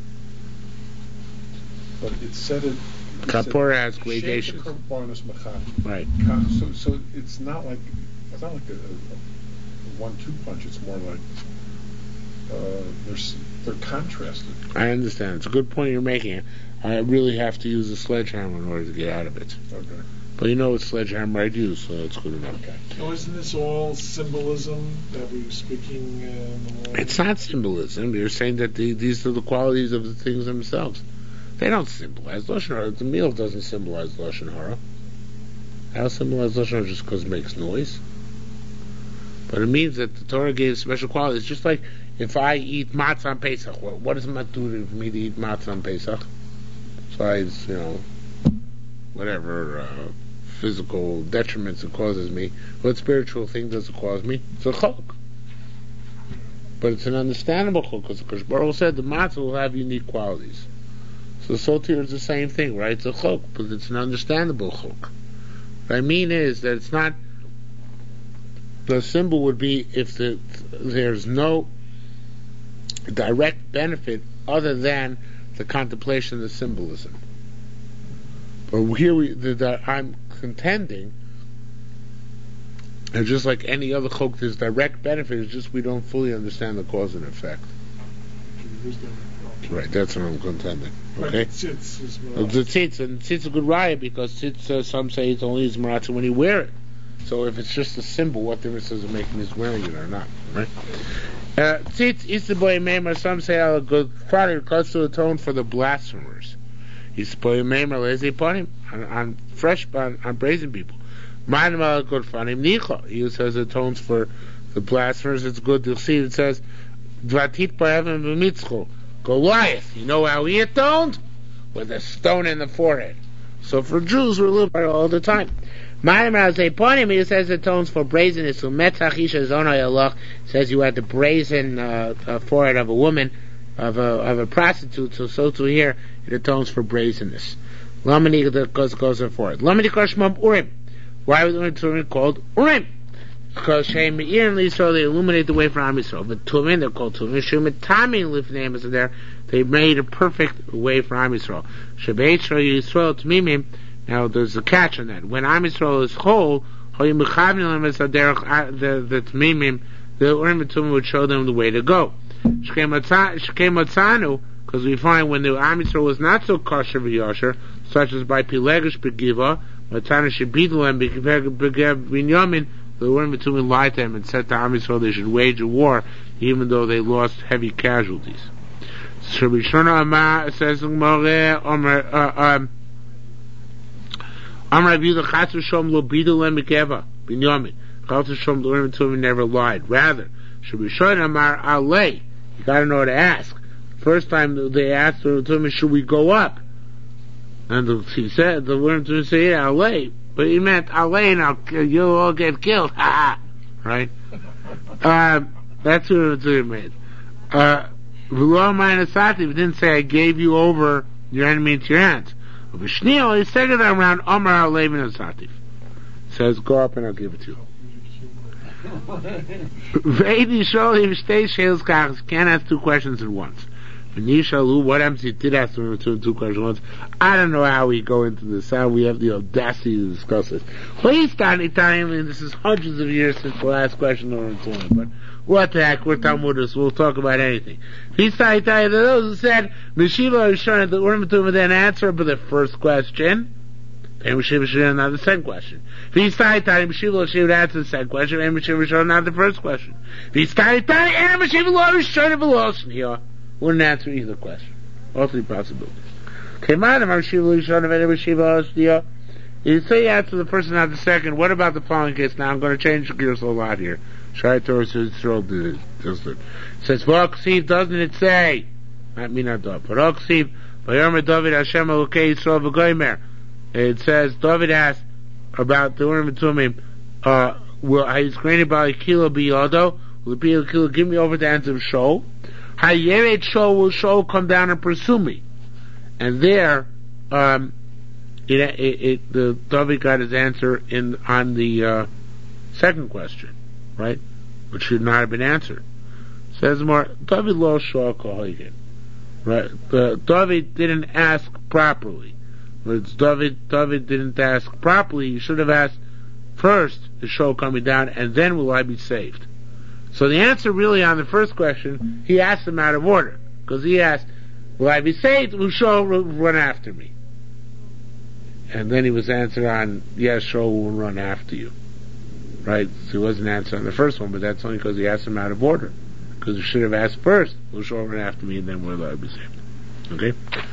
But it said it. Kapora has gradations. Karbanos Machaber. Right. So it's not like a 1-2 punch. It's more like they're contrasted. I understand. It's a good point you're making. I really have to use a sledgehammer in order to get out of it. Okay. But you know what sledgehammer I'd use, so it's good enough. Okay. So isn't this all symbolism that we were speaking in the morning? It's not symbolism. You're saying that these are the qualities of the things themselves. They don't symbolize Lashon Hara. The meal doesn't symbolize Lashon Hara. How symbolize Lashon Hara just because it makes noise? But it means that the Torah gave special qualities. Just like if I eat matzah on Pesach, what does it do for me to eat matzah on Pesach? Besides, whatever physical detriments it causes me, what spiritual thing does it cause me? It's a chok. But it's an understandable chok, because Kosh Baruch said the matzah will have unique qualities. So sotir is the same thing, right? It's a chok, but it's an understandable chok. What I mean is that it's not. The symbol would be if there's no direct benefit other than the contemplation of the symbolism. But here I'm contending, and just like any other chok, there's direct benefit. It's just we don't fully understand the cause and effect. Right, that's what I'm contending. Okay. The tzitz is The tzitz, and tzitz is a good raya because tzitz, some say it's only his maratza when he wear it. So if it's just a symbol, what difference does it make when he's wearing it or not? Right? Tzitz is the boy meimer. Some say a good father because to atone for the blasphemers. He's the boy meimer lazy upon him on brazen people. Mine a good fanim nicha. He says it atones for the blasphemers. It's good to see. It says Dvatit ba'evim b'mitzcho. Goliath. You know how he atoned? With a stone in the forehead. So for Jews, we're a little bit all the time. He says it atones for brazenness. Says you had the brazen forehead of a woman, of a prostitute. So to here it atones for brazenness. Lamani goes for it. Lamani Kashmab Urim. Why was the Urim called Urim? Because Shem Meir and Yisrael, they illuminate the way for Am Yisrael. But Tumim, they're called Tumim. Shem Tamim lift names in there. They made a perfect way for Am Yisrael. Shebeit Yisrael Tumimim. Now there's a catch on that. When Am Yisrael is whole, the Tmimim, the Urim and Tumim would show them the way to go. Shkei because we find when the Am Yisrael was not so kosher v'yosher, such as by Pilegish Begiva, Matana Shebidel and Binyamin, the Urim and Tumim lied to him and said to Am Yisrael they should wage a war, even though they lost heavy casualties. Shebishona Amar says Amar Aviyu Chatzu Shom Lo Bidul and Mikeva Binyamin. Chatzu Shom the Urim and Tumim never lied. Rather, Shebishona Amar Alei. You got to know how to ask. First time they asked the Urim and Tumim, should we go up? And he said, the Urim and Tumim said, yeah, Alei. But he meant Alei, now you'll all get killed. Ha ha. Right? That's what Urim and Tumim made. V'lo ma'in asati. He didn't say I gave you over your enemy into your hands. V'shnil, he said it around Omar Alev and Asatif. Says, go up and I'll give it to you. V'edi shol him shtei sheils kachas. Can't ask two questions at once. V'nishalu, what happens if he did ask two questions at once? I don't know how we go into this, how we have the audacity to discuss this. Please start time, and this is hundreds of years since the last question or two, but what the heck, we're Talmudists, we'll talk about anything. He started that those who said, Meshiva is showing the Urim and Tumim then answer, but the first question, And Mashiva should not the second question. If he's Tani Tani, Mashiva should answer the second question, and Mashiva should not the first question. If he's Tani Tani, and Mashiva Lo should have lost here, wouldn't answer either question. All three possibilities. Okay, Madam Mashiva Lo should have and Mashiva Lo. You say you answer the first and not the second. What about the following case? Now I'm going to change the gears a lot here. Shai Torah says it says V'Oksiv, doesn't it say? Not me, not Dov. V'Oksiv, V'Yomer David Hashem Elokei Yisrael V'Goymer. It says David asked about the Urim and Tumim. He's granted by Kilo Biyado. Will it be a Kilo? Give me over the hands of Shaul. Hayeret Shaul, will Shaul come down and pursue me? And there, the David got his answer on the second question, right? Which should not have been answered. Says more, David lo Shaul Kohagen. Right? David didn't ask properly. David didn't ask properly. He should have asked first, the Shaul coming down, and then will I be saved? So the answer really on the first question, he asked him out of order. Because he asked, will I be saved? Will Shaul run after me? And then he was answered on, yes, Shaul will run after you. Right? So he wasn't answering on the first one, but that's only because he asked him out of order. Because he should have asked first, will Shaul run after me, and then will I be saved? Okay?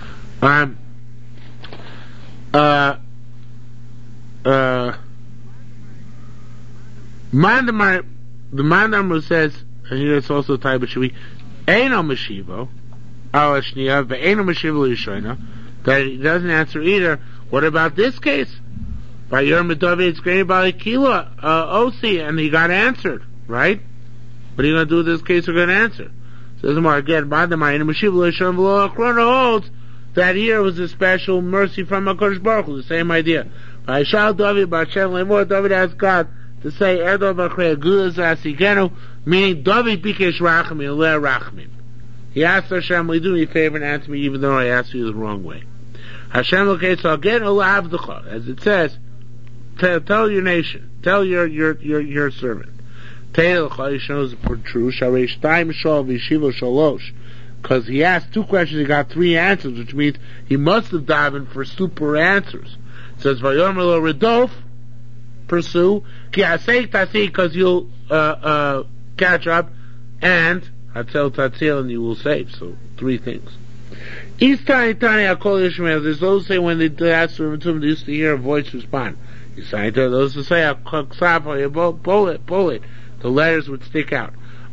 The Mandamar says, and here it's also Taiba Shavi, Eino Mashivo, Ala Shniya, Ve'eino Mashivo Yishoina, that he doesn't answer either. What about this case? By Yerma David, it's granted by Kila, Osi, and he got answered, right? What are you going to do with this case? We're going to answer. Says more again, Mandamar, Eino Mashivo Yishoina, V'lo Akrona holds that here was a special mercy from HaKadosh Baruch Hu, the same idea. By Shal David, by Shem Lemor, David asked God to say, Erdo B'Achrei Gula Zasigenu, meaning David Bikesh Rachamim, Le Rachamim. He asked Hashem, will you do me a favor and answer me even though I asked you the wrong way? Hashem, okay, so again, Ola Avdecha, as it says, tell your nation, tell your servant. Teil Chayishon is true, Sharesh Taim Shal V'Yeshiva Shalosh. Because he asked two questions, he got three answers, which means he must have davened for super answers. It says, Vayomer lo Redof, pursue, Ki Asek Tasi, because you'll catch up, and Hatzel Tatzil, and you will save. So, three things. East Tani Tani Akol Yishmael, there's those who say when they ask for him, they used to hear a voice respond. Those who say, pull it, the letters would stick out.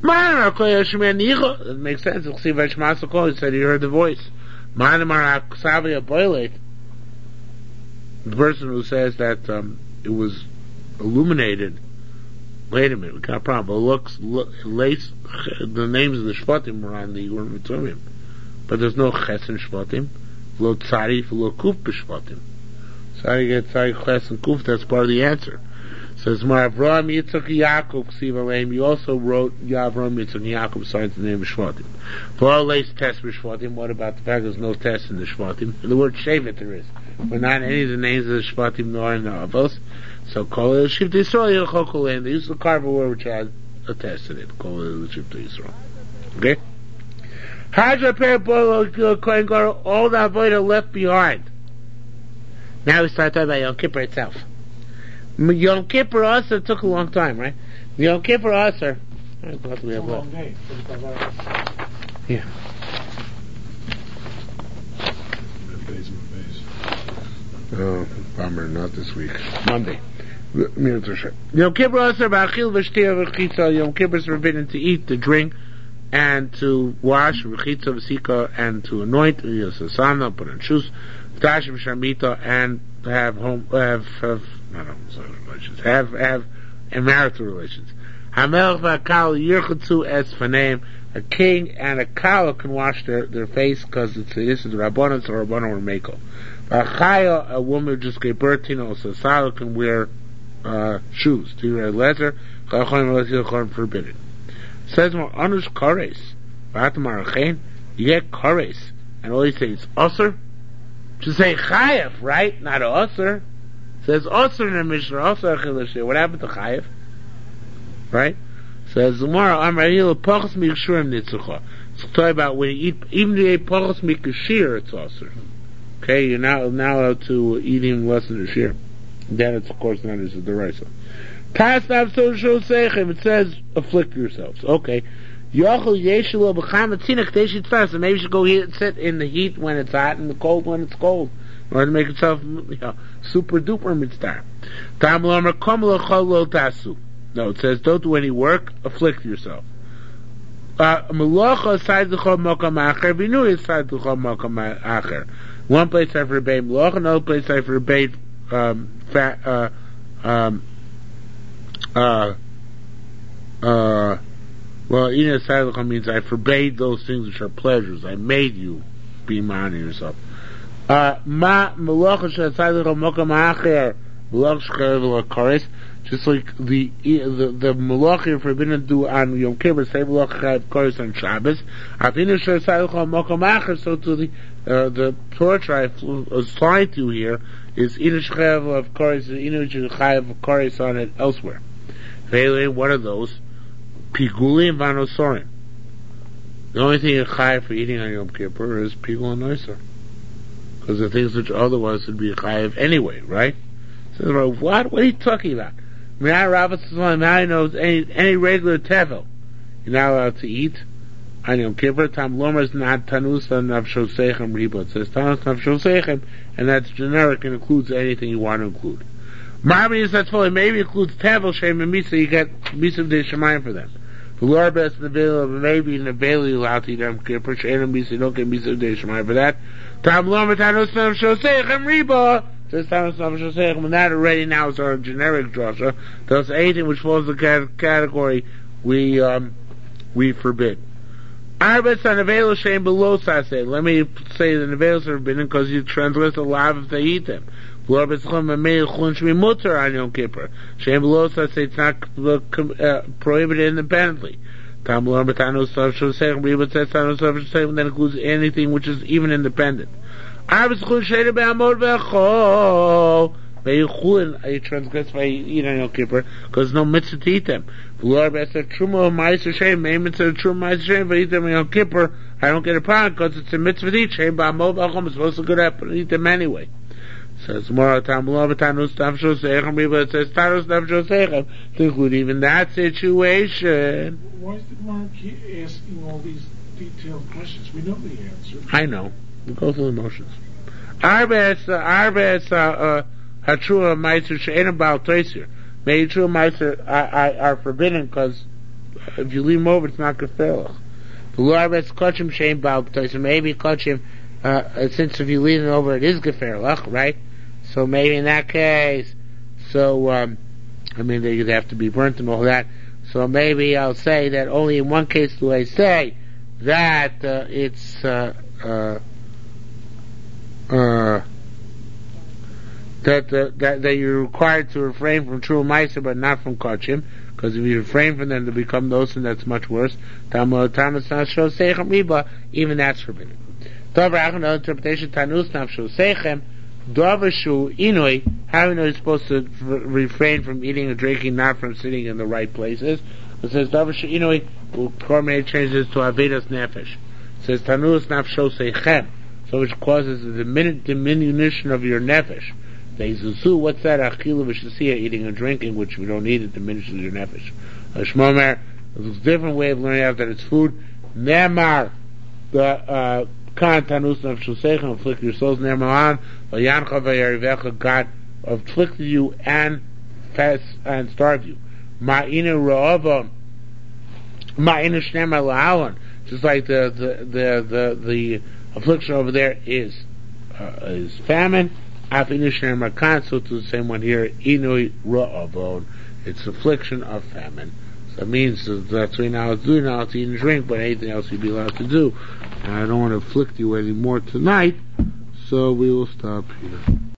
It makes sense. He said he heard the voice. The person who says that it was illuminated. Wait a minute, we got a problem. The names of the Shvatim were on the Urim Tumim, but there's no Ches in Shvatim. Lo Tzarif, lo Kuf b'Shvatim. So how do you get Tzarif, Ches, and Kuf? That's part of the answer. Says Avraham Yitzchak Yaakov Ksiv Aleim. You also wrote Avraham Yitzchak Yaakov besides the name of Shvatim. For all lace test for Shvatim. What about the fact there's no test in the Shvatim? The word Shevet there is, but not any of the names of the Shvatim nor in the Avos. So call it Shivta Yisrael Yilchok. They used to carve a word which had a test in it. Call it Shivta Yisrael. Okay. Hadra Per Bolo Kohen Gadol. All the avodah left behind. Now we start talking about Yom Kippur itself. Yom Kippur also took a long time, right? Yom Kippur also. I thought we have long day. Yeah. Oh, bummer, not this week. Monday. Yom Kippur also ba'achil v'shtir v'chitza. Yom Kippur is forbidden to eat, to drink, and to wash v'chitza v'sika, and to anoint yosasana, put on shoes, v'tashim shamita, and have marital relations. Hamelch v'akal yirchatzu es faneim. A king and a kala can wash their face because this is the rabbanon, so rabbanon or meko. V'achaya, a woman who just gave birth to, also Sala can wear shoes. To wear leather, forbidden. Says more anush kares. V'atamarachein, you get kares, and all you say is usher. To say chayev, right? Not usher. Says usher in the Mishnah, usher achilashir. What happened to chayev? Right? Says Gemara, Amrahil pachas mikashurim nitzucha. It's talking about when you eat, even if you eat pachas mikashir, it's usher. Okay, you're not allowed to eat even less than a shear. Then it's of course not as a derisa. It says afflict yourselves. Okay. So maybe you should go sit in the heat when it's hot and the cold when it's cold, in order to make yourself super duper mitzvah. No, it says don't do any work, afflict yourself. One place I forbade malacha, another place I forbade well, Ina Sadlucha means I forbade those things which are pleasures. I made you be man yourself. Just like the malacha you're forbidden to do on Yom Kippur, say malacha of course on Shabbos. So to the torture I assigned to here is Inish Chayav of course, Inish Chayav of course on it elsewhere. What are those? Piguli and Vanosorim. The only thing you're chayav for eating on Yom Kippur is pigul and noiser. Because the things which otherwise would be chayav anyway, right? So, what are you talking about? Now I know any regular tevel you're not allowed to eat on Yom Kippur. Tam Lomer is not tanus nafsho seichem riba. It says tanus nafsho seichem, and that's generic and includes anything you want to include. Marmy is that's fully maybe includes tevel shem and misa. You get misa de shemayim for them. The Lord best in the veil, maybe in the veil you're allowed to eat Yom Kippur. She'en misa, you don't get misa de shemayim for that. Tam Lomer tanus nafsho seichem riba. Says tanus nafsho seichem, and that already now is our generic drasha. Thus anything which falls in the category we forbid. Arbets on Nevela Shem below Sase. Let me say the Nevelas are forbidden because you transgress the law if they eat them. Arbets mutter on Yom Kippur. Shem below Sase, it's not prohibited independently. Tam lo betanu sav shosech riba says tanu sav shosech, that includes anything which is even independent. Arbets chulin sheda be'amod ve'achol. You transgress by eating on Yom Kippur because there's no mitzvah to eat them. Lord, I said truma ma'aser shem. Maybe mitzvah truma ma'aser shem. If I eat them on Yom Kippur, I don't get a problem because it's a mitzvah to eat. Shem ba'amol b'achom is supposed to go up and eat them anyway. Says more tam lo b'tanus nafsho seichem. But it says tanus nafsho seichem to include even that situation. Why is the Gemara asking all these detailed questions? We know the answer. I know. We go through the motions. Arbets Hatrua Meiser she'en about Toisir. Maybe true Meiser are forbidden because if you leave them over, it's not gefelach. The Lord bets kachim she'en about Toisir. Maybe kachim, since if you leave them over, it is gefelach, right? So maybe in that case, they'd have to be burnt and all that. So maybe I'll say that only in one case do I say that it's that you're required to refrain from true ma'aser, but not from kachim, because if you refrain from them to become those, and that's much worse. Even that's forbidden. Another interpretation: tanus nafsho seichem, davashu inui. How you know you're supposed to refrain from eating and drinking, not from sitting in the right places? It says davashu inui. Kormei changes to avidas nefesh. It says tanus nafsho seichem, so which causes the diminution of your nefesh. What's that? Achilu v'shasiya, eating and drinking, which we don't need, it diminishes your nefesh. Shmomer, there's a different way of learning out that it's food. Nemar, the kan tanus nafsho seichem, afflict your souls. Nemar, v'yancha v'yarivecha, God afflicted you and fast and starve you. Ma'ina ra'ava, ma'ina shnema la'alon. Just like the affliction over there is famine. So to the same one here, inui ra'avon, it's affliction of famine. So that means that's what you're now doing, now to eat and drink, but anything else you'd be allowed to do. And I don't want to afflict you anymore tonight, so we will stop here.